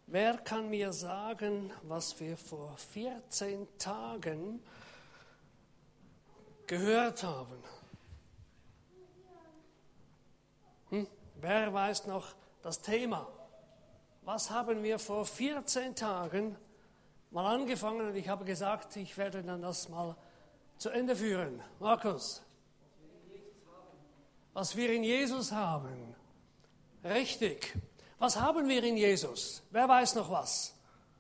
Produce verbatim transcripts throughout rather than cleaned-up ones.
Wer kann mir sagen, was wir vor vierzehn Tagen gehört haben? Hm? Wer weiß noch das Thema? Was haben wir vor vierzehn Tagen mal angefangen und ich habe gesagt, ich werde dann das mal zu Ende führen. Markus? Was wir in Jesus haben. Richtig. Was haben wir in Jesus? Wer weiß noch was?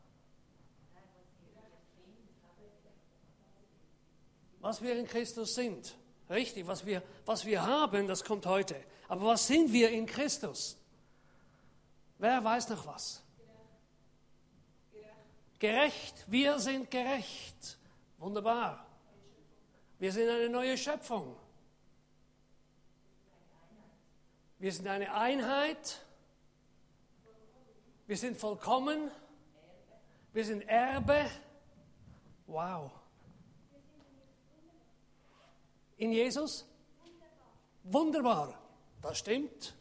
Was wir in Christus sind. Richtig, was wir, was wir haben, das kommt heute. Aber was sind wir in Christus? Wer weiß noch was? Gerecht. Wir sind gerecht. Wunderbar. Wir sind eine neue Schöpfung. Wir sind eine Einheit. Wir sind vollkommen. Wir sind Erbe. Wow. In Jesus? Wunderbar. Das stimmt.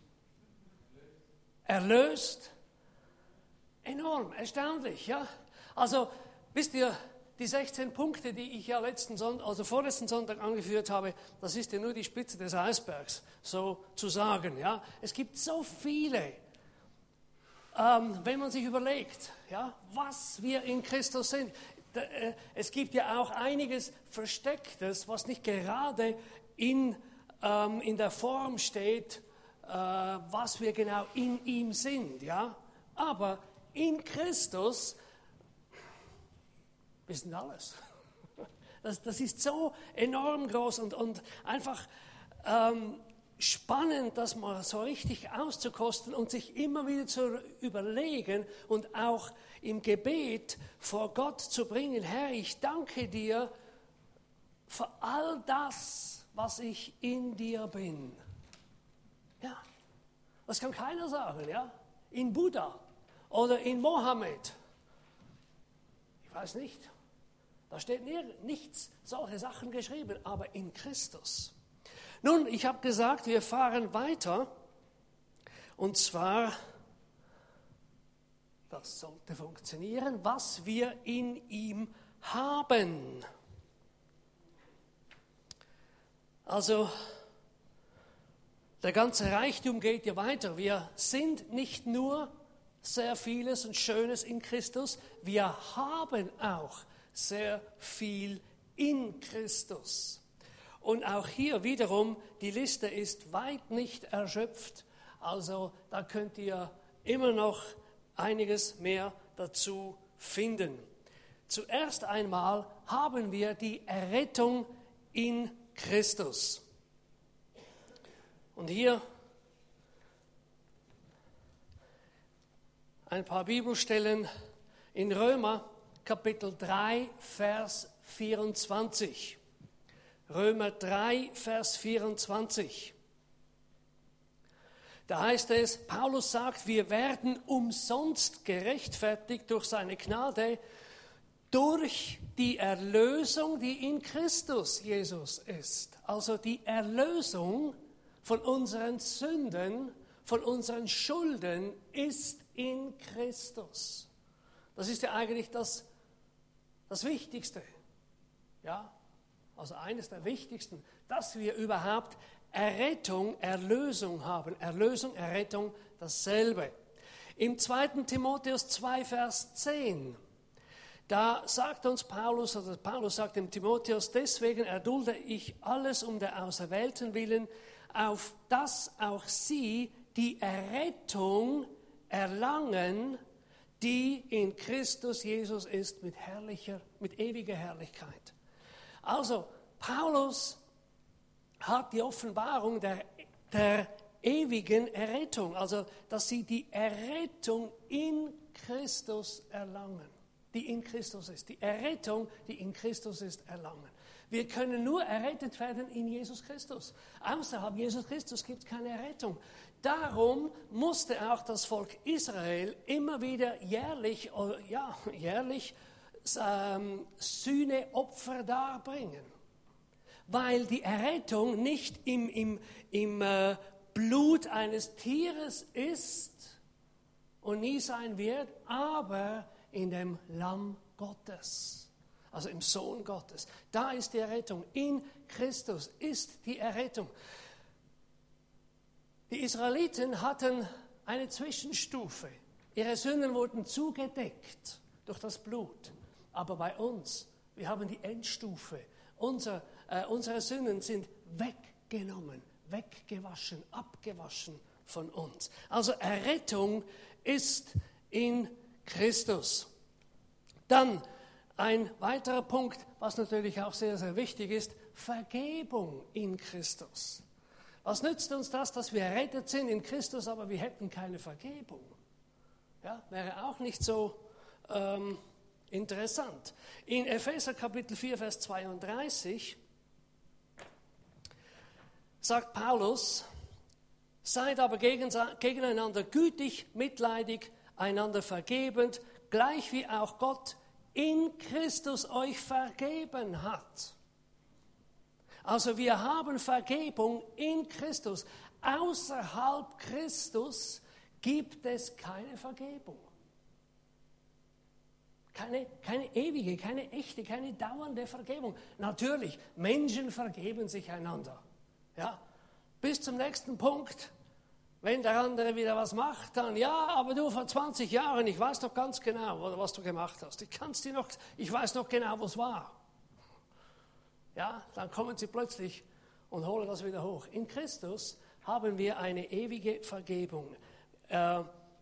Erlöst. Enorm, erstaunlich, ja. Also, wisst ihr, die sechzehn Punkte, die ich ja letzten Sonntag, also vorletzten Sonntag angeführt habe, das ist ja nur die Spitze des Eisbergs, so zu sagen, ja. Es gibt so viele. Ähm, wenn man sich überlegt, ja, was wir in Christus sind. Da, äh, es gibt ja auch einiges Verstecktes, was nicht gerade in, ähm, in der Form steht, äh, was wir genau in ihm sind. Ja? Aber in Christus, wir sind alles. Das, das ist so enorm groß und, und einfach ähm, spannend, das mal so richtig auszukosten und sich immer wieder zu überlegen und auch im Gebet vor Gott zu bringen. Herr, ich danke dir für all das, was ich in dir bin. Ja, das kann keiner sagen, ja? In Buddha oder in Mohammed. Ich weiß nicht. Da steht nichts, solche Sachen geschrieben, aber in Christus. Nun, ich habe gesagt, wir fahren weiter, und zwar, das sollte funktionieren, was wir in ihm haben. Also, der ganze Reichtum geht ja weiter. Wir sind nicht nur sehr vieles und Schönes in Christus, wir haben auch sehr viel in Christus. Und auch hier wiederum, die Liste ist weit nicht erschöpft, also da könnt ihr immer noch einiges mehr dazu finden. Zuerst einmal haben wir die Errettung in Christus. Und hier ein paar Bibelstellen in Römer Kapitel drei, Vers vierundzwanzig. Römer drei, Vers vierundzwanzig. Da heißt es, Paulus sagt, wir werden umsonst gerechtfertigt durch seine Gnade, durch die Erlösung, die in Christus Jesus ist. Also die Erlösung von unseren Sünden, von unseren Schulden ist in Christus. Das ist ja eigentlich das, das Wichtigste. Ja? Also eines der wichtigsten, dass wir überhaupt Errettung, Erlösung haben. Erlösung, Errettung, dasselbe. Im zweiten Timotheus zwei, Vers zehn, da sagt uns Paulus, oder Paulus sagt dem Timotheus, deswegen erdulde ich alles um der Auserwählten willen, auf dass auch sie die Errettung erlangen, die in Christus Jesus ist, mit herrlicher, mit ewiger Herrlichkeit. Also, Paulus hat die Offenbarung der, der ewigen Errettung, also dass sie die Errettung in Christus erlangen, die in Christus ist. Die Errettung, die in Christus ist, erlangen. Wir können nur errettet werden in Jesus Christus. Außerhalb Jesus Christus gibt es keine Errettung. Darum musste auch das Volk Israel immer wieder jährlich, ja, jährlich ähm, Sühneopfer darbringen. Weil die Errettung nicht im, im, im äh, Blut eines Tieres ist, und nie sein wird, aber in dem Lamm Gottes, also im Sohn Gottes. Da ist die Errettung. In Christus ist die Errettung. Die Israeliten hatten eine Zwischenstufe. Ihre Sünden wurden zugedeckt durch das Blut. Aber bei uns, wir haben die Endstufe. Unser, äh, unsere Sünden sind weggenommen, weggewaschen, abgewaschen von uns. Also Errettung ist in Christus. Dann ein weiterer Punkt, was natürlich auch sehr, sehr wichtig ist, Vergebung in Christus. Was nützt uns das, dass wir errettet sind in Christus, aber wir hätten keine Vergebung? Ja, wäre auch nicht so ähm, interessant. In Epheser Kapitel vier, Vers zweiunddreißig sagt Paulus, seid aber gegeneinander gütig, mitleidig, einander vergebend, gleich wie auch Gott in Christus euch vergeben hat. Also wir haben Vergebung in Christus. Außerhalb Christus gibt es keine Vergebung. Keine, keine ewige, keine echte, keine dauernde Vergebung. Natürlich, Menschen vergeben sich einander. Ja? Bis zum nächsten Punkt. Wenn der andere wieder was macht, dann, ja, aber du vor zwanzig Jahren, ich weiß doch ganz genau, was du gemacht hast. Ich kann's dir noch, ich weiß noch genau, was war. Ja, dann kommen sie plötzlich und holen das wieder hoch. In Christus haben wir eine ewige Vergebung. Äh,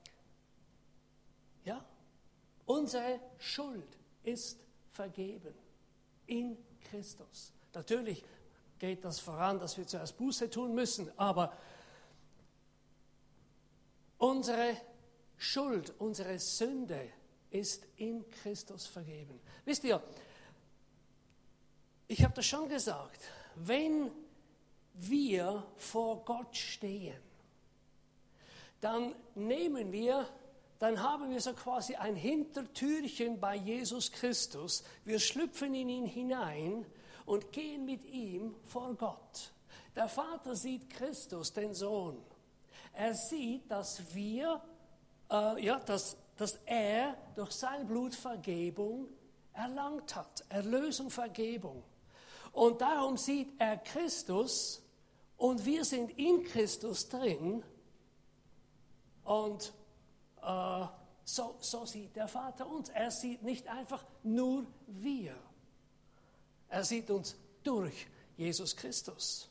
ja, unsere Schuld ist vergeben in Christus. Natürlich geht das voran, dass wir zuerst Buße tun müssen, aber unsere Schuld, unsere Sünde ist in Christus vergeben. Wisst ihr, ich habe das schon gesagt, wenn wir vor Gott stehen, dann nehmen wir, dann haben wir so quasi ein Hintertürchen bei Jesus Christus. Wir schlüpfen in ihn hinein und gehen mit ihm vor Gott. Der Vater sieht Christus, den Sohn. Er sieht, dass wir, äh, ja, dass, dass er durch sein Blut Vergebung erlangt hat. Erlösung, Vergebung. Und darum sieht er Christus und wir sind in Christus drin. Und äh, so, so sieht der Vater uns. Er sieht nicht einfach nur wir. Er sieht uns durch Jesus Christus.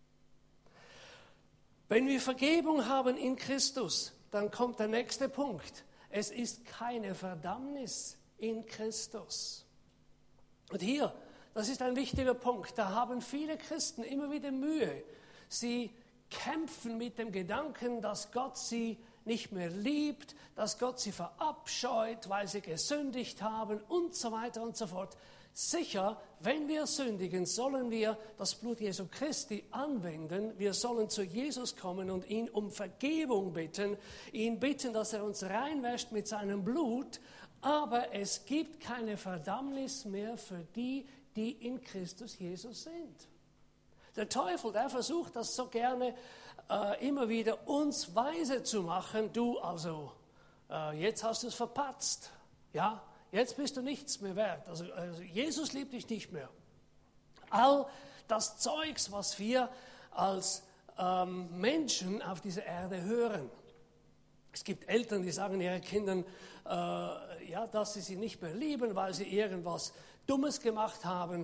Wenn wir Vergebung haben in Christus, dann kommt der nächste Punkt. Es ist keine Verdammnis in Christus. Und hier, das ist ein wichtiger Punkt, da haben viele Christen immer wieder Mühe. Sie kämpfen mit dem Gedanken, dass Gott sie nicht mehr liebt, dass Gott sie verabscheut, weil sie gesündigt haben und so weiter und so fort. Sicher, wenn wir sündigen, sollen wir das Blut Jesu Christi anwenden. Wir sollen zu Jesus kommen und ihn um Vergebung bitten, ihn bitten, dass er uns reinwäscht mit seinem Blut. Aber es gibt keine Verdammnis mehr für die, die in Christus Jesus sind. Der Teufel, der versucht das so gerne äh, immer wieder uns weise zu machen. Du, also, äh, jetzt hast du es verpatzt, ja? Jetzt bist du nichts mehr wert. Also, also Jesus liebt dich nicht mehr. All das Zeugs, was wir als ähm, Menschen auf dieser Erde hören. Es gibt Eltern, die sagen ihren Kindern, äh, ja, dass sie sie nicht mehr lieben, weil sie irgendwas Dummes gemacht haben.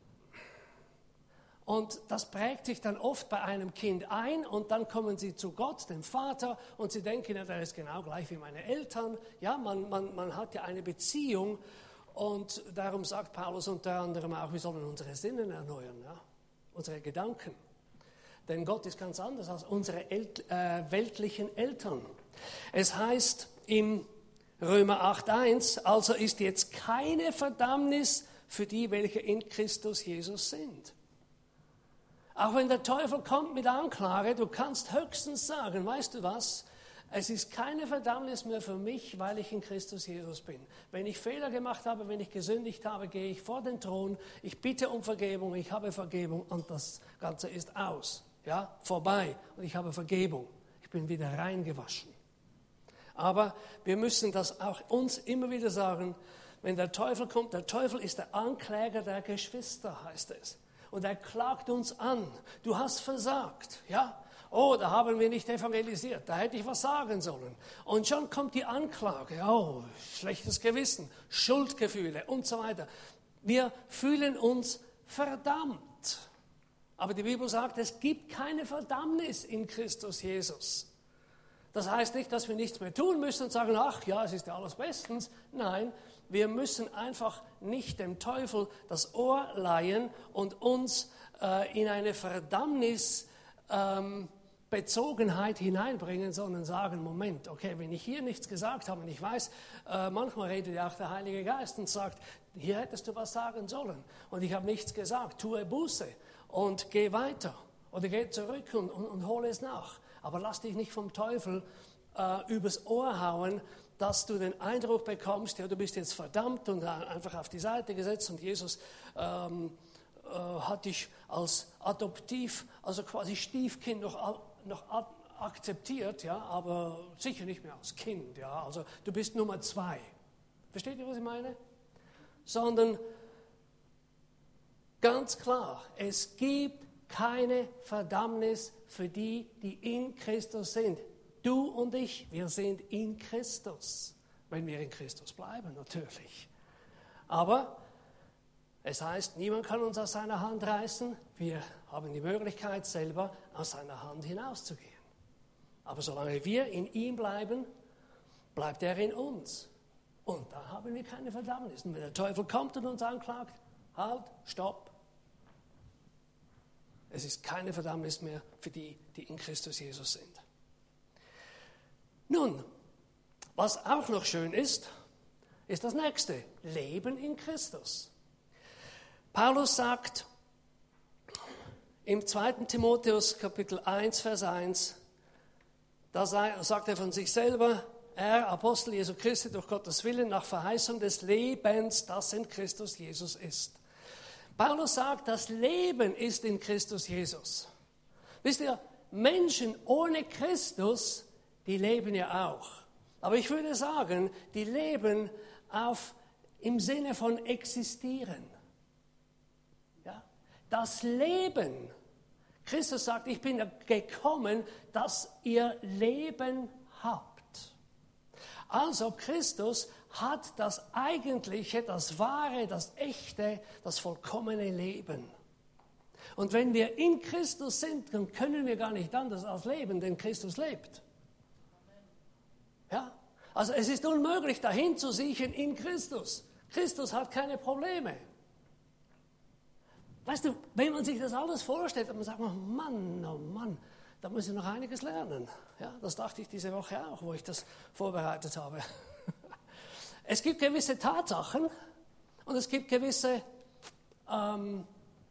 Und das prägt sich dann oft bei einem Kind ein und dann kommen sie zu Gott, dem Vater, und sie denken, ja, der ist genau gleich wie meine Eltern. Ja, man, man, man hat ja eine Beziehung und darum sagt Paulus unter anderem auch, wir sollen unsere Sinnen erneuern, ja? Unsere Gedanken. Denn Gott ist ganz anders als unsere El- äh, weltlichen Eltern. Es heißt im Römer acht eins, also ist jetzt keine Verdammnis für die, welche in Christus Jesus sind. Auch wenn der Teufel kommt mit Anklage, du kannst höchstens sagen, weißt du was, es ist keine Verdammnis mehr für mich, weil ich in Christus Jesus bin. Wenn ich Fehler gemacht habe, wenn ich gesündigt habe, gehe ich vor den Thron, ich bitte um Vergebung, ich habe Vergebung und das Ganze ist aus, ja, vorbei und ich habe Vergebung. Ich bin wieder reingewaschen. Aber wir müssen das auch uns immer wieder sagen, wenn der Teufel kommt, der Teufel ist der Ankläger der Geschwister, heißt es. Und er klagt uns an, du hast versagt, ja? Oh, da haben wir nicht evangelisiert, da hätte ich was sagen sollen. Und schon kommt die Anklage, oh, schlechtes Gewissen, Schuldgefühle und so weiter. Wir fühlen uns verdammt. Aber die Bibel sagt, es gibt keine Verdammnis in Christus Jesus. Das heißt nicht, dass wir nichts mehr tun müssen und sagen, ach ja, es ist ja alles bestens. Nein, wir müssen einfach nicht dem Teufel das Ohr leihen und uns äh, in eine Verdammnis ähm, Bezogenheit hineinbringen, sondern sagen, Moment, okay, wenn ich hier nichts gesagt habe und ich weiß, äh, manchmal redet ja auch der Heilige Geist und sagt, hier hättest du was sagen sollen und ich habe nichts gesagt, tue Buße und geh weiter oder geh zurück und, und, und hole es nach. Aber lass dich nicht vom Teufel äh, übers Ohr hauen, dass du den Eindruck bekommst, ja, du bist jetzt verdammt und einfach auf die Seite gesetzt und Jesus ähm, äh, hat dich als Adoptiv, also quasi Stiefkind noch noch akzeptiert, ja, aber sicher nicht mehr als Kind, ja, also du bist Nummer zwei. Versteht ihr, was ich meine? Sondern ganz klar, es gibt keine Verdammnis für die, die in Christus sind. Du und ich, wir sind in Christus, wenn wir in Christus bleiben, natürlich. Aber es heißt, niemand kann uns aus seiner Hand reißen. Wir haben die Möglichkeit, selber aus seiner Hand hinauszugehen. Aber solange wir in ihm bleiben, bleibt er in uns. Und da haben wir keine Verdammnis. Und wenn der Teufel kommt und uns anklagt, halt, stopp. Es ist keine Verdammnis mehr für die, die in Christus Jesus sind. Nun, was auch noch schön ist, ist das nächste, Leben in Christus. Paulus sagt im zweiten Timotheus Kapitel eins, Vers eins, da sagt er von sich selber, er, Apostel Jesu Christi, durch Gottes Willen, nach Verheißung des Lebens, das in Christus Jesus ist. Paulus sagt, das Leben ist in Christus Jesus. Wisst ihr, Menschen ohne Christus, die leben ja auch. Aber ich würde sagen, die leben auf, im Sinne von existieren. Ja? Das Leben, Christus sagt, ich bin gekommen, dass ihr Leben habt. Also Christus hat das eigentliche, das wahre, das echte, das vollkommene Leben. Und wenn wir in Christus sind, dann können wir gar nicht anders als leben, denn Christus lebt. Ja? Also es ist unmöglich, dahin zu siechen in Christus. Christus hat keine Probleme. Weißt du, wenn man sich das alles vorstellt, dann sagt man, Mann, oh Mann, da muss ich noch einiges lernen. Ja, das dachte ich diese Woche auch, wo ich das vorbereitet habe. Es gibt gewisse Tatsachen und es gibt gewisse ähm,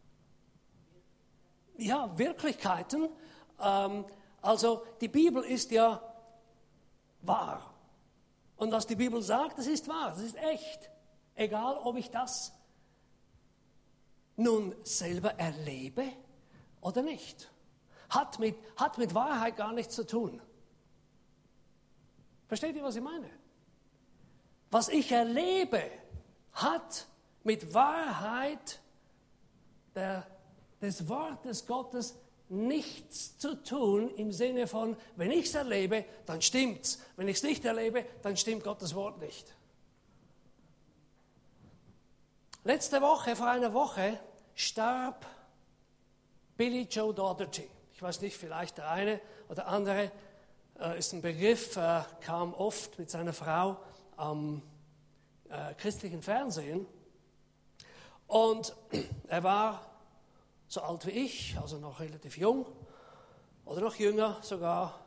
ja, Wirklichkeiten. Ähm, also die Bibel ist ja wahr. Und was die Bibel sagt, das ist wahr, das ist echt. Egal, ob ich das nun selber erlebe oder nicht. Hat mit, hat mit Wahrheit gar nichts zu tun. Versteht ihr, was ich meine? Was ich erlebe, hat mit Wahrheit der, des Wortes Gottes nichts zu tun im Sinne von, wenn ich es erlebe, dann stimmt's. Wenn ich es nicht erlebe, dann stimmt Gottes Wort nicht. Letzte Woche, vor einer Woche, starb Billy Joe Daugherty. Ich weiß nicht, vielleicht der eine oder andere äh, ist ein Begriff, äh, kam oft mit seiner Frau am äh, christlichen Fernsehen. Und er war so alt wie ich, also noch relativ jung oder noch jünger sogar.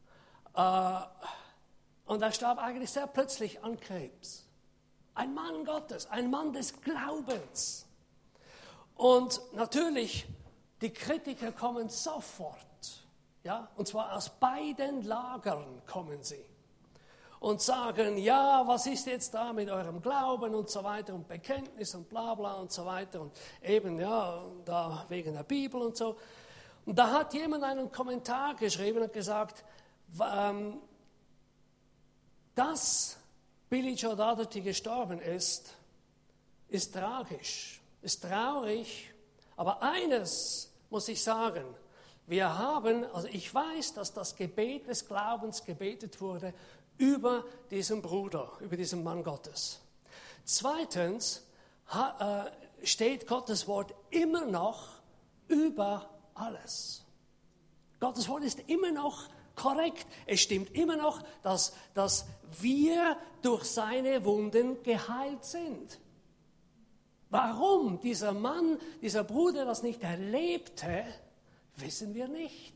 Äh, und er starb eigentlich sehr plötzlich an Krebs. Ein Mann Gottes, ein Mann des Glaubens. Und natürlich, die Kritiker kommen sofort, ja, und zwar aus beiden Lagern kommen sie und sagen, ja, was ist jetzt da mit eurem Glauben und so weiter und Bekenntnis und bla bla und so weiter und eben, ja, da wegen der Bibel und so. Und da hat jemand einen Kommentar geschrieben und gesagt, ähm, Dass Billy Joe Doherty gestorben ist, ist tragisch, ist traurig, aber eines muss ich sagen, wir haben, also ich weiß, dass das Gebet des Glaubens gebetet wurde über diesen Bruder, über diesen Mann Gottes. Zweitens ha, äh, steht Gottes Wort immer noch über alles. Gottes Wort ist immer noch korrekt. Es stimmt immer noch, dass, dass wir durch seine Wunden geheilt sind. Warum dieser Mann, dieser Bruder das nicht erlebte, wissen wir nicht.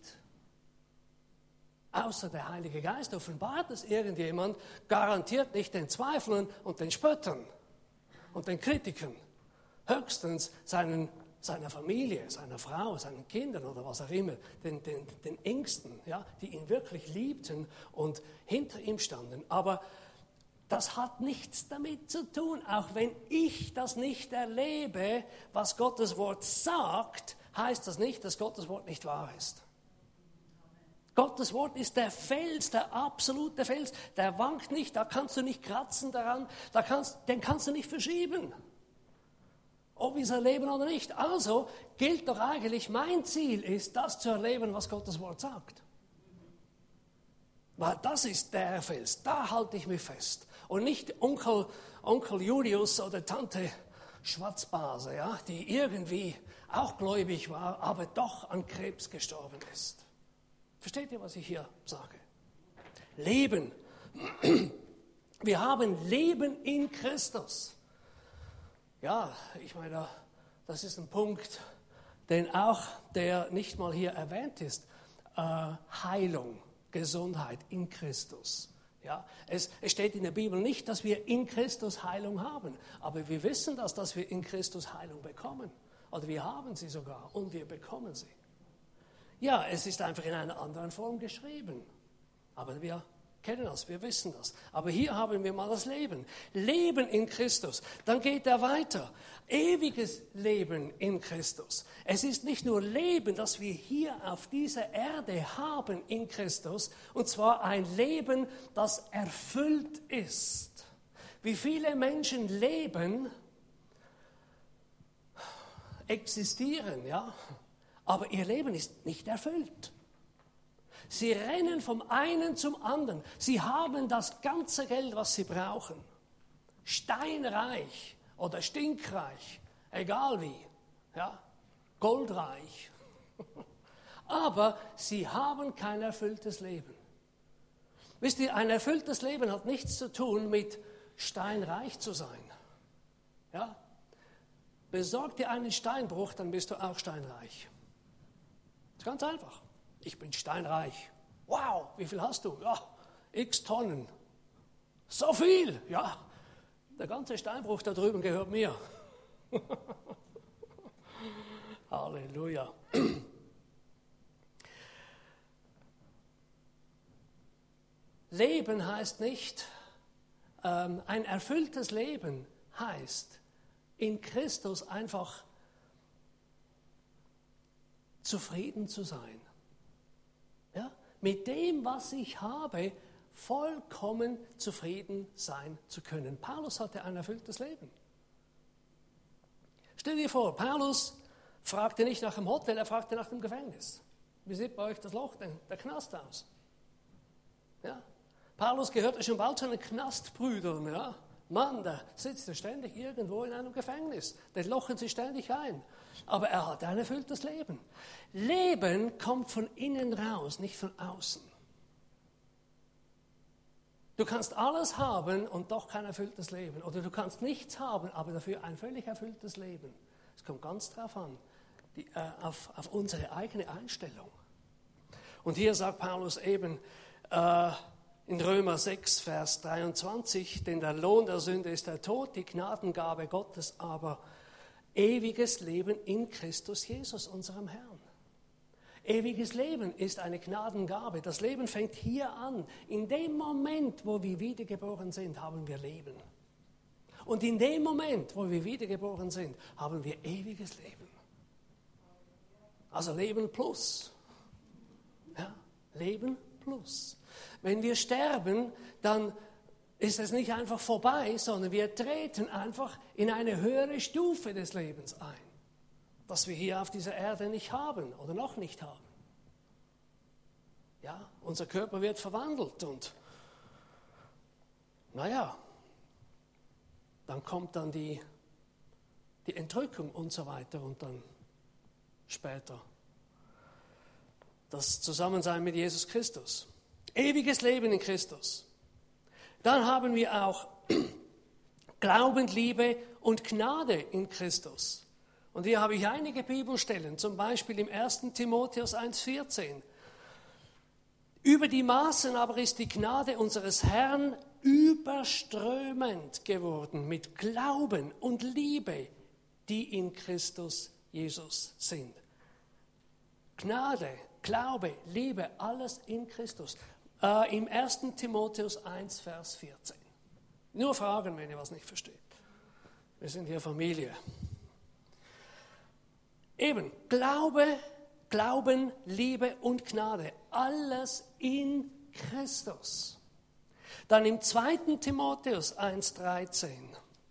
Außer der Heilige Geist offenbart es irgendjemand, garantiert nicht den Zweiflern und den Spöttern und den Kritikern. Höchstens seinen, seiner Familie, seiner Frau, seinen Kindern oder was auch immer, den, den, den Ängsten, ja, die ihn wirklich liebten und hinter ihm standen. Aber das hat nichts damit zu tun, auch wenn ich das nicht erlebe, was Gottes Wort sagt, heißt das nicht, dass Gottes Wort nicht wahr ist. Gottes Wort ist der Fels, der absolute Fels, der wankt nicht, da kannst du nicht kratzen daran, da kannst, den kannst du nicht verschieben, ob wir es erleben oder nicht. Also gilt doch eigentlich, mein Ziel ist, das zu erleben, was Gottes Wort sagt. Weil das ist der Fels, da halte ich mich fest. Und nicht Onkel, Onkel Julius oder Tante Schwarzbase, ja, die irgendwie auch gläubig war, aber doch an Krebs gestorben ist. Versteht ihr, was ich hier sage? Leben. Wir haben Leben in Christus. Ja, ich meine, das ist ein Punkt, den auch, der nicht mal hier erwähnt ist, äh, Heilung. Gesundheit in Christus. Ja, es, es steht in der Bibel nicht, dass wir in Christus Heilung haben, aber wir wissen das, dass wir in Christus Heilung bekommen. Oder wir haben sie sogar und wir bekommen sie. Ja, es ist einfach in einer anderen Form geschrieben, aber wir kennen das, wir wissen das. Aber hier haben wir mal das Leben. Leben in Christus. Dann geht er weiter. Ewiges Leben in Christus. Es ist nicht nur Leben, das wir hier auf dieser Erde haben in Christus, und zwar ein Leben, das erfüllt ist. Wie viele Menschen leben, existieren, ja, aber ihr Leben ist nicht erfüllt. Sie rennen vom einen zum anderen. Sie haben das ganze Geld, was sie brauchen. Steinreich oder stinkreich, egal wie. Ja? Goldreich. Aber sie haben kein erfülltes Leben. Wisst ihr, ein erfülltes Leben hat nichts zu tun mit steinreich zu sein. Ja? Besorg dir einen Steinbruch, dann bist du auch steinreich. Das ist ganz einfach. Ich bin steinreich. Wow, wie viel hast du? Ja, x Tonnen. So viel, ja. Der ganze Steinbruch da drüben gehört mir. Halleluja. Leben heißt nicht, ähm, ein erfülltes Leben heißt, in Christus einfach zufrieden zu sein. Ja? Mit dem, was ich habe, vollkommen zufrieden sein zu können. Paulus hatte ein erfülltes Leben. Stell dir vor, Paulus fragte nicht nach dem Hotel, er fragte nach dem Gefängnis. Wie sieht bei euch das Loch, der Knast aus? Ja? Paulus gehörte schon bald zu den Knastbrüdern. Ja? Mann, der sitzt ständig irgendwo in einem Gefängnis. Den lochen sie ständig ein. Aber er hat ein erfülltes Leben. Leben kommt von innen raus, nicht von außen. Du kannst alles haben und doch kein erfülltes Leben. Oder du kannst nichts haben, aber dafür ein völlig erfülltes Leben. Es kommt ganz drauf an, die, äh, auf, auf unsere eigene Einstellung. Und hier sagt Paulus eben äh, in Römer sechs, Vers dreiundzwanzig, denn der Lohn der Sünde ist der Tod, die Gnadengabe Gottes aber ewiges Leben in Christus Jesus, unserem Herrn. Ewiges Leben ist eine Gnadengabe. Das Leben fängt hier an. In dem Moment, wo wir wiedergeboren sind, haben wir Leben. Und in dem Moment, wo wir wiedergeboren sind, haben wir ewiges Leben. Also Leben plus. Ja, Leben plus. Wenn wir sterben, dann ist es nicht einfach vorbei, sondern wir treten einfach in eine höhere Stufe des Lebens ein, das wir hier auf dieser Erde nicht haben oder noch nicht haben. Ja, unser Körper wird verwandelt und naja, dann kommt dann die, die Entrückung und so weiter und dann später das Zusammensein mit Jesus Christus. Ewiges Leben in Christus. Dann haben wir auch Glauben, Liebe und Gnade in Christus. Und hier habe ich einige Bibelstellen, zum Beispiel im ersten Timotheus eins vierzehn. Über die Maßen aber ist die Gnade unseres Herrn überströmend geworden mit Glauben und Liebe, die in Christus Jesus sind. Gnade, Glaube, Liebe, alles in Christus. Äh, Im ersten Timotheus eins, Vers vierzehn. Nur fragen, wenn ihr was nicht versteht. Wir sind hier Familie. Eben, Glaube, Glauben, Liebe und Gnade, alles in Christus. Dann im zweiten Timotheus eins, dreizehn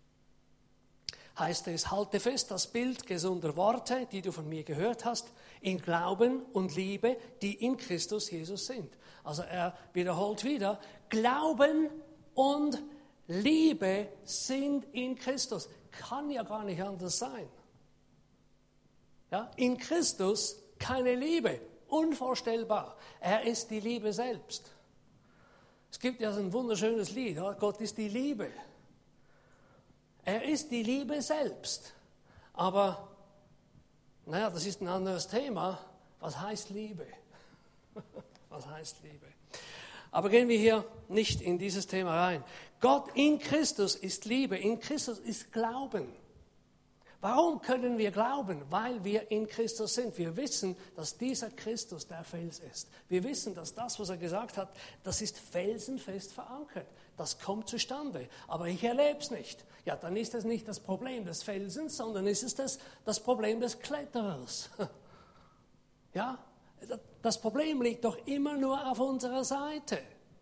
heißt es, halte fest das Bild gesunder Worte, die du von mir gehört hast, in Glauben und Liebe, die in Christus Jesus sind. Also er wiederholt wieder, Glauben und Liebe sind in Christus. Kann ja gar nicht anders sein. Ja, in Christus keine Liebe, unvorstellbar. Er ist die Liebe selbst. Es gibt ja so ein wunderschönes Lied, ja? Gott ist die Liebe. Er ist die Liebe selbst. Aber, naja, das ist ein anderes Thema. Was heißt Liebe? Was heißt Liebe? Aber gehen wir hier nicht in dieses Thema rein. Gott in Christus ist Liebe, in Christus ist Glauben. Warum können wir glauben? Weil wir in Christus sind. Wir wissen, dass dieser Christus der Fels ist. Wir wissen, dass das, was er gesagt hat, das ist felsenfest verankert. Das kommt zustande. Aber ich erlebe es nicht. Ja, dann ist es nicht das Problem des Felsens, sondern ist es das, das Problem des Kletterers. Ja, das Problem liegt doch immer nur auf unserer Seite.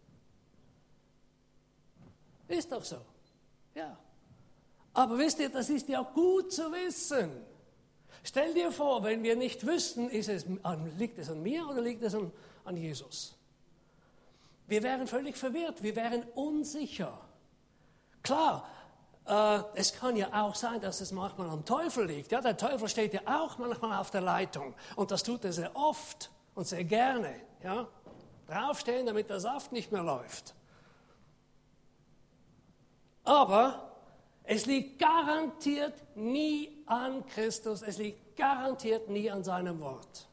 Ist doch so. Ja. Aber wisst ihr, das ist ja gut zu wissen. Stell dir vor, wenn wir nicht wüssten, ist es, liegt es an mir oder liegt es an, an Jesus? Wir wären völlig verwirrt, wir wären unsicher. Klar, äh, es kann ja auch sein, dass es manchmal am Teufel liegt. Ja, der Teufel steht ja auch manchmal auf der Leitung und das tut er sehr oft und sehr gerne. Ja, draufstehen, damit der Saft nicht mehr läuft. Aber es liegt garantiert nie an Christus, es liegt garantiert nie an seinem Wort.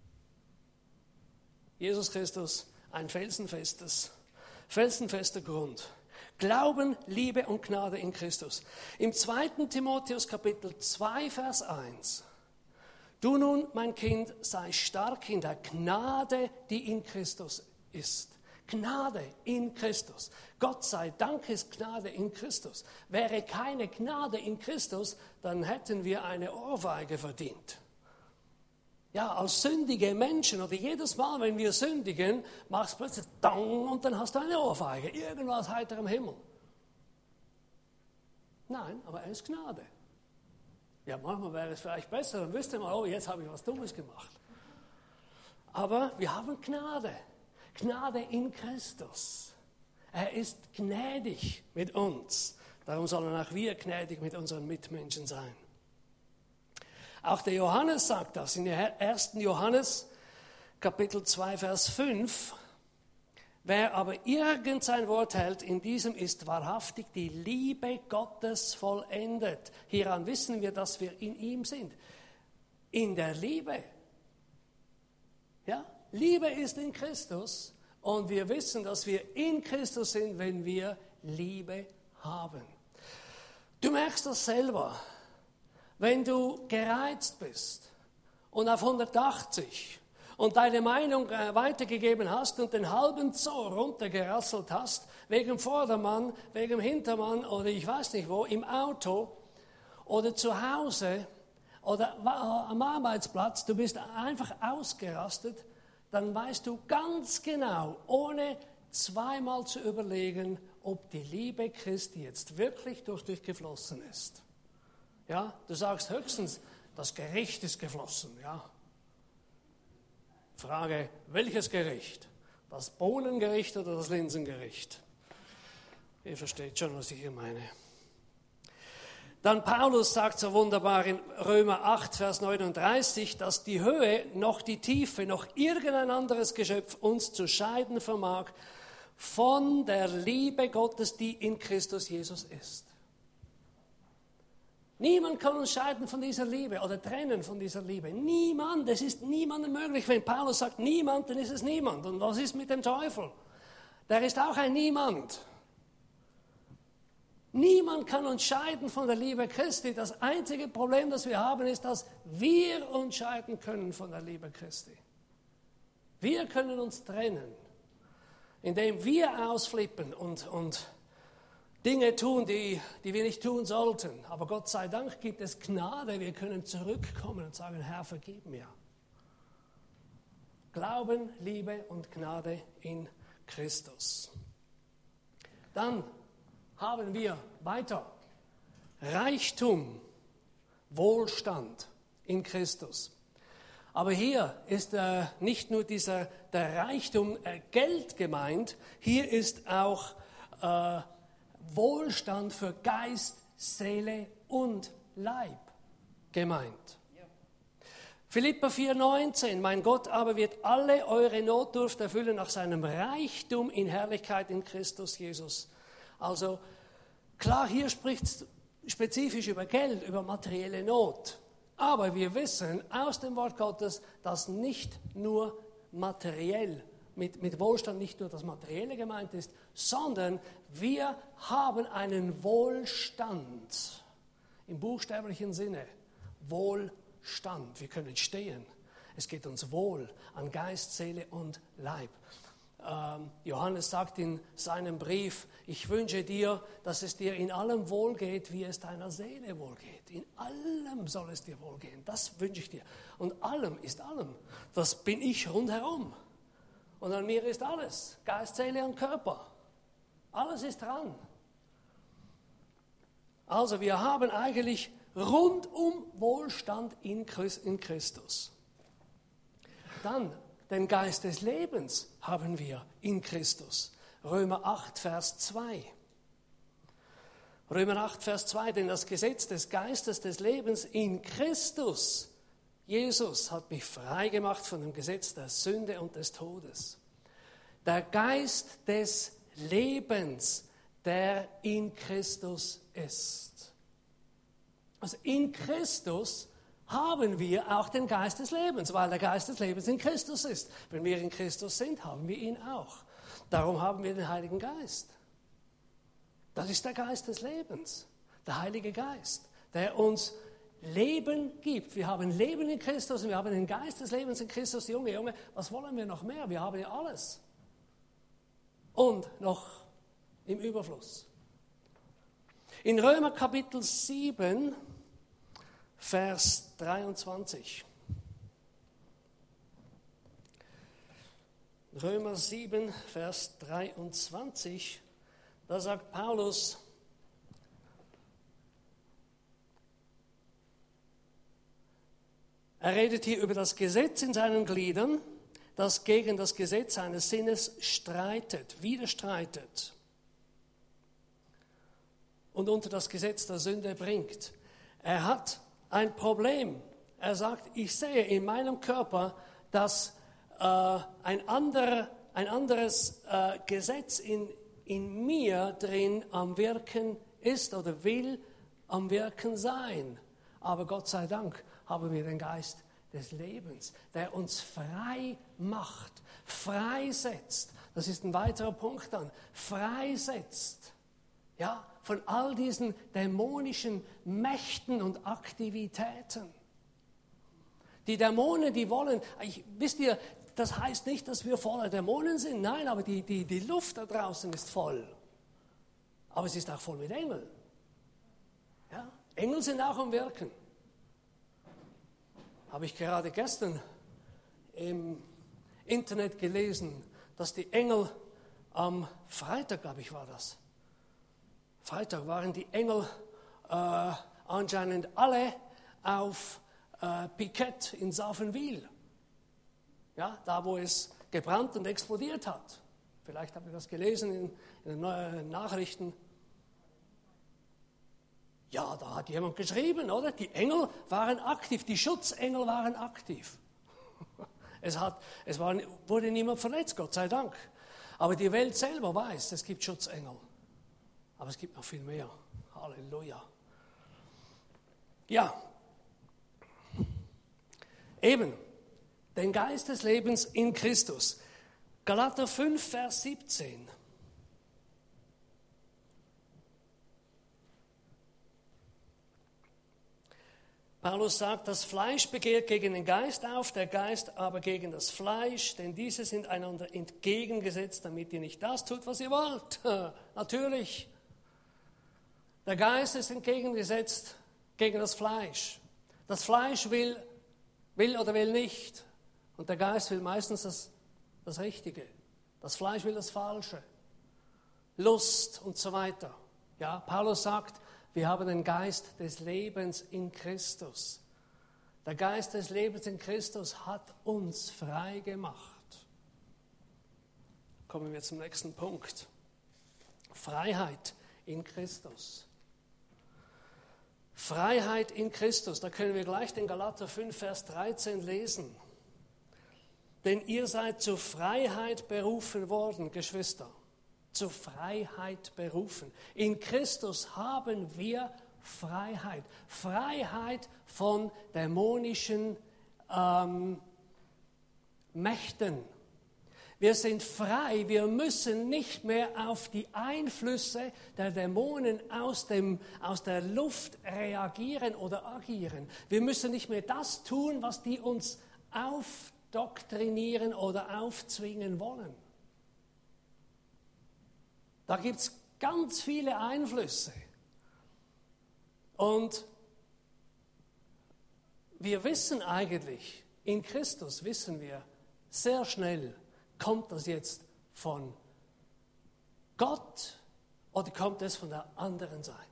Jesus Christus, ein felsenfestes, felsenfester Grund. Glauben, Liebe und Gnade in Christus. Im zweiten Timotheus Kapitel zwei, Vers eins. Du nun, mein Kind, sei stark in der Gnade, die in Christus ist. Gnade in Christus. Gott sei Dank ist Gnade in Christus. Wäre keine Gnade in Christus, dann hätten wir eine Ohrfeige verdient. Ja, als sündige Menschen oder jedes Mal, wenn wir sündigen, machst du plötzlich Dong und dann hast du eine Ohrfeige. Irgendwas heiterem Himmel. Nein, aber er ist Gnade. Ja, manchmal wäre es vielleicht besser, dann wüsste man, oh, jetzt habe ich was Dummes gemacht. Aber wir haben Gnade. Gnade in Christus. Er ist gnädig mit uns. Darum sollen auch wir gnädig mit unseren Mitmenschen sein. Auch der Johannes sagt das in der ersten Johannes, Kapitel zwei, Vers fünf. Wer aber irgend sein Wort hält, in diesem ist wahrhaftig die Liebe Gottes vollendet. Hieran wissen wir, dass wir in ihm sind. In der Liebe. Ja? Liebe ist in Christus und wir wissen, dass wir in Christus sind, wenn wir Liebe haben. Du merkst das selber, wenn du gereizt bist und auf hundertachtzig und deine Meinung weitergegeben hast und den halben Zoo runtergerasselt hast, wegen Vordermann, wegen Hintermann oder ich weiß nicht wo, im Auto oder zu Hause oder am Arbeitsplatz, du bist einfach ausgerastet, dann weißt du ganz genau, ohne zweimal zu überlegen, ob die Liebe Christi jetzt wirklich durch dich geflossen ist. Ja, du sagst höchstens, das Gericht ist geflossen. Ja. Frage, welches Gericht? Das Bohnengericht oder das Linsengericht? Ihr versteht schon, was ich hier meine. Dann Paulus sagt so wunderbar in Römer acht, Vers neununddreißig, dass die Höhe noch die Tiefe, noch irgendein anderes Geschöpf uns zu scheiden vermag von der Liebe Gottes, die in Christus Jesus ist. Niemand kann uns scheiden von dieser Liebe oder trennen von dieser Liebe. Niemand, es ist niemandem möglich. Wenn Paulus sagt niemand, dann ist es niemand. Und was ist mit dem Teufel? Der ist auch ein Niemand. Niemand kann uns scheiden von der Liebe Christi. Das einzige Problem, das wir haben, ist, dass wir uns scheiden können von der Liebe Christi. Wir können uns trennen, indem wir ausflippen und, und Dinge tun, die, die wir nicht tun sollten. Aber Gott sei Dank gibt es Gnade. Wir können zurückkommen und sagen, Herr, vergib mir. Glauben, Liebe und Gnade in Christus. Dann haben wir weiter Reichtum, Wohlstand in Christus. Aber hier ist äh, nicht nur dieser, der Reichtum äh, Geld gemeint, hier ist auch äh, Wohlstand für Geist, Seele und Leib gemeint. Ja. Philipper vier neunzehn, mein Gott aber wird alle eure Notdurft erfüllen nach seinem Reichtum in Herrlichkeit in Christus Jesus. Also klar, hier spricht es spezifisch über Geld, über materielle Not. Aber wir wissen aus dem Wort Gottes, dass nicht nur materiell, mit, mit Wohlstand nicht nur das Materielle gemeint ist, sondern wir haben einen Wohlstand im buchstäblichen Sinne. Wohlstand. Wir können stehen. Es geht uns wohl an Geist, Seele und Leib. Johannes sagt in seinem Brief, ich wünsche dir, dass es dir in allem wohlgeht, wie es deiner Seele wohlgeht. In allem soll es dir wohlgehen, das wünsche ich dir. Und allem ist allem, das bin ich rundherum. Und an mir ist alles, Geist, Seele und Körper. Alles ist dran. Also wir haben eigentlich rundum Wohlstand in Christus. Dann den Geist des Lebens haben wir in Christus. Römer acht, Vers zwei. Römer acht, Vers zwei, denn das Gesetz des Geistes des Lebens in Christus, Jesus, hat mich frei gemacht von dem Gesetz der Sünde und des Todes. Der Geist des Lebens, der in Christus ist. Also in Christus haben wir auch den Geist des Lebens, weil der Geist des Lebens in Christus ist. Wenn wir in Christus sind, haben wir ihn auch. Darum haben wir den Heiligen Geist. Das ist der Geist des Lebens, der Heilige Geist, der uns Leben gibt. Wir haben Leben in Christus und wir haben den Geist des Lebens in Christus. Junge, Junge, was wollen wir noch mehr? Wir haben ja alles. Und noch im Überfluss. In Römer Kapitel sieben, Vers dreiundzwanzig. Römer sieben, Vers dreiundzwanzig, da sagt Paulus, er redet hier über das Gesetz in seinen Gliedern, das gegen das Gesetz seines Sinnes streitet, widerstreitet und unter das Gesetz der Sünde bringt. Er hat ein Problem. Er sagt, ich sehe in meinem Körper, dass äh, ein, anderer, ein anderes äh, Gesetz in, in mir drin am Wirken ist oder will am Wirken sein. Aber Gott sei Dank haben wir den Geist des Lebens, der uns frei macht, freisetzt. Das ist ein weiterer Punkt dann. Freisetzt. Ja, von all diesen dämonischen Mächten und Aktivitäten. Die Dämonen, die wollen, ich, wisst ihr, das heißt nicht, dass wir voller Dämonen sind. Nein, aber die, die, die Luft da draußen ist voll. Aber es ist auch voll mit Engeln. Ja? Engel sind auch am Wirken. Habe ich gerade gestern im Internet gelesen, dass die Engel am Freitag, glaube ich, war das, Freitag waren die Engel äh, anscheinend alle auf äh, Pikett in Savenwil. Ja, da wo es gebrannt und explodiert hat. Vielleicht habt ihr das gelesen in, in den Nachrichten. Ja, da hat jemand geschrieben, oder? Die Engel waren aktiv, die Schutzengel waren aktiv. Es, hat, es war, wurde niemand verletzt, Gott sei Dank. Aber die Welt selber weiß, es gibt Schutzengel. Aber es gibt noch viel mehr. Halleluja. Ja, eben, den Geist des Lebens in Christus. Galater fünf, Vers siebzehn. Paulus sagt, das Fleisch begehrt gegen den Geist auf, der Geist aber gegen das Fleisch, denn diese sind einander entgegengesetzt, damit ihr nicht das tut, was ihr wollt. Natürlich. Der Geist ist entgegengesetzt gegen das Fleisch. Das Fleisch will, will oder will nicht. Und der Geist will meistens das, das Richtige. Das Fleisch will das Falsche. Lust und so weiter. Ja, Paulus sagt, wir haben den Geist des Lebens in Christus. Der Geist des Lebens in Christus hat uns frei gemacht. Kommen wir zum nächsten Punkt. Freiheit in Christus. Freiheit in Christus. Da können wir gleich den Galater fünf, Vers dreizehn lesen. Denn ihr seid zur Freiheit berufen worden, Geschwister. Zur Freiheit berufen. In Christus haben wir Freiheit. Freiheit von dämonischen ähm, Mächten. Wir sind frei, wir müssen nicht mehr auf die Einflüsse der Dämonen aus, dem, aus der Luft reagieren oder agieren. Wir müssen nicht mehr das tun, was die uns aufdoktrinieren oder aufzwingen wollen. Da gibt es ganz viele Einflüsse. Und wir wissen eigentlich, in Christus wissen wir sehr schnell, kommt das jetzt von Gott oder kommt es von der anderen Seite?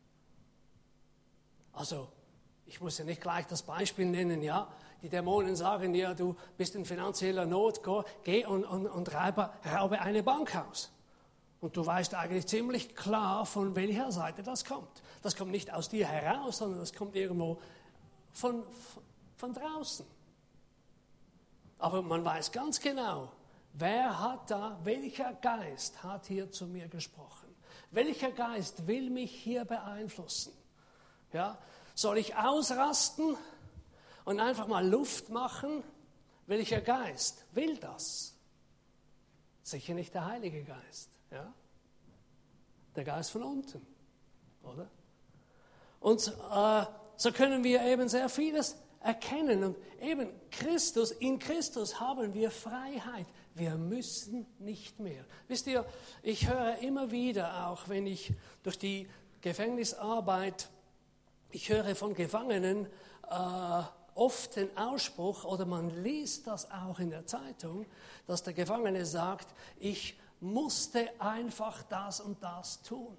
Also, ich muss ja nicht gleich das Beispiel nennen, ja. Die Dämonen sagen dir, du bist in finanzieller Not, geh und, und, und raube, raube eine Bank aus. Und du weißt eigentlich ziemlich klar, von welcher Seite das kommt. Das kommt nicht aus dir heraus, sondern das kommt irgendwo von, von draußen. Aber man weiß ganz genau, wer hat da, welcher Geist hat hier zu mir gesprochen? Welcher Geist will mich hier beeinflussen? Ja, soll ich ausrasten und einfach mal Luft machen? Welcher Geist will das? Sicher nicht der Heilige Geist. Ja? Der Geist von unten, oder? Und äh, so können wir eben sehr vieles erkennen. Und eben Christus, in Christus haben wir Freiheit. Wir müssen nicht mehr. Wisst ihr, ich höre immer wieder, auch wenn ich durch die Gefängnisarbeit, ich höre von Gefangenen äh, oft den Ausspruch, oder man liest das auch in der Zeitung, dass der Gefangene sagt, ich musste einfach das und das tun.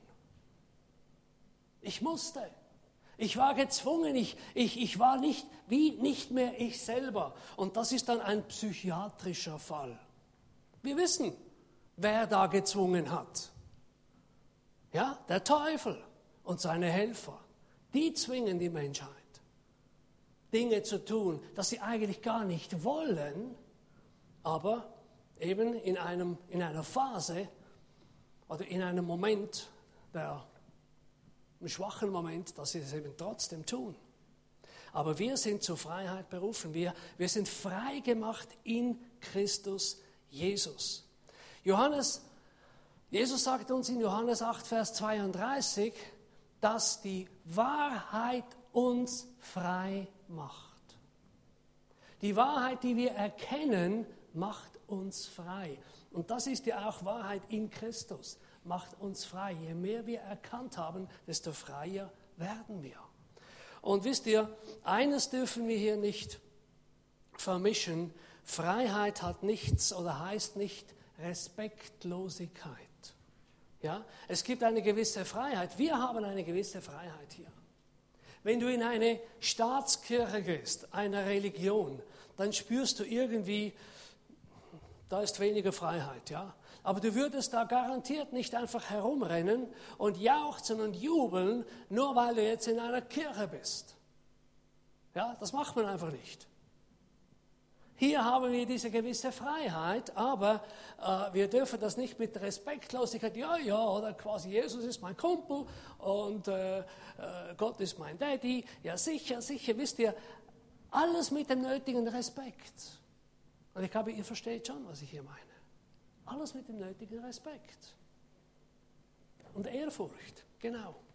Ich musste. Ich war gezwungen, ich, ich, ich war nicht, wie nicht mehr ich selber. Und das ist dann ein psychiatrischer Fall. Wir wissen, wer da gezwungen hat. Ja, der Teufel und seine Helfer. Die zwingen die Menschheit, Dinge zu tun, dass sie eigentlich gar nicht wollen, aber eben in, einem, in einer Phase oder in einem Moment, der, einem schwachen Moment, dass sie es eben trotzdem tun. Aber wir sind zur Freiheit berufen. Wir, wir sind frei gemacht in Christus Jesus. Johannes, Jesus sagt uns in Johannes acht, Vers zweiunddreißig, dass die Wahrheit uns frei macht. Die Wahrheit, die wir erkennen, macht uns frei. Und das ist ja auch Wahrheit in Christus, macht uns frei. Je mehr wir erkannt haben, desto freier werden wir. Und wisst ihr, eines dürfen wir hier nicht vermischen. Freiheit hat nichts oder heißt nicht Respektlosigkeit. Ja? Es gibt eine gewisse Freiheit. Wir haben eine gewisse Freiheit hier. Wenn du in eine Staatskirche gehst, eine Religion, dann spürst du irgendwie, da ist weniger Freiheit, ja. Aber du würdest da garantiert nicht einfach herumrennen und jauchzen und jubeln, nur weil du jetzt in einer Kirche bist. Ja, das macht man einfach nicht. Hier haben wir diese gewisse Freiheit, aber äh, wir dürfen das nicht mit Respektlosigkeit, ja, ja, oder quasi Jesus ist mein Kumpel und äh, äh, Gott ist mein Daddy. Ja, sicher, sicher, wisst ihr, alles mit dem nötigen Respekt. Und ich glaube, ihr versteht schon, was ich hier meine. Alles mit dem nötigen Respekt. Und Ehrfurcht, genau.